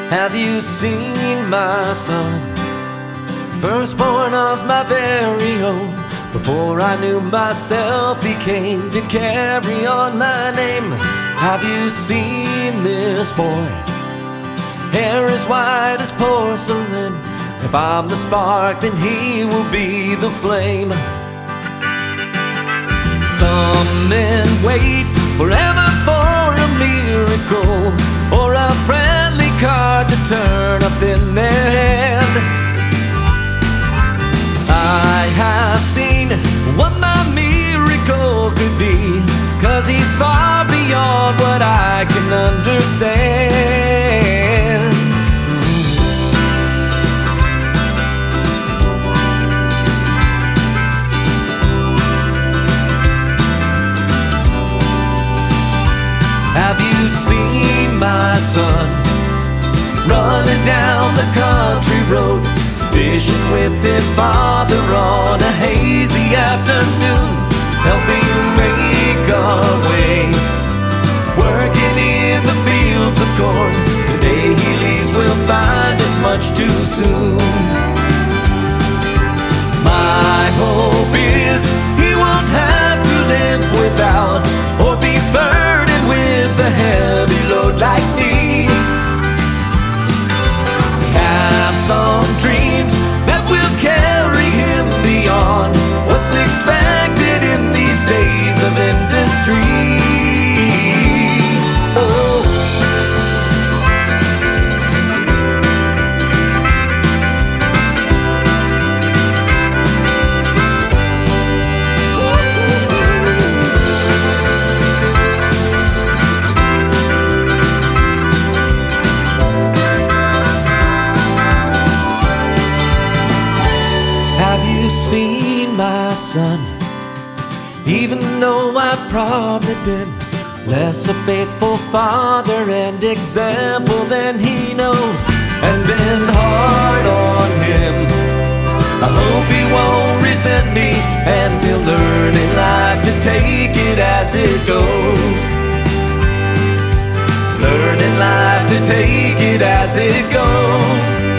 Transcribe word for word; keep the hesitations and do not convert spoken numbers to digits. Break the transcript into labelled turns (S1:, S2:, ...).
S1: Have you seen my son? Firstborn of my very own. Before I knew myself, he came to carry on my name. Have you seen this boy? Hair as white as porcelain. If I'm the spark, then he will be the flame. Some men wait forever for a miracle, or a friendly card to turn up in their hand. I have seen what my miracle could be, 'cause he's far beyond what I can understand. Have you seen my son running down the country road, fishing with his father on a hazy afternoon, helping make our way, working in the fields of corn? The day he leaves will find us much too soon. My hope is he won't have to live without, or be burdened with a heavy load like me. Have some dreams that will carry him beyond what's expected in these days of industry. Oh. Have you seen my son? Even though I've probably been less a faithful father and example than he knows, and been hard on him, I hope he won't resent me, and he'll learn in life to take it as it goes. Learn in life to take it as it goes.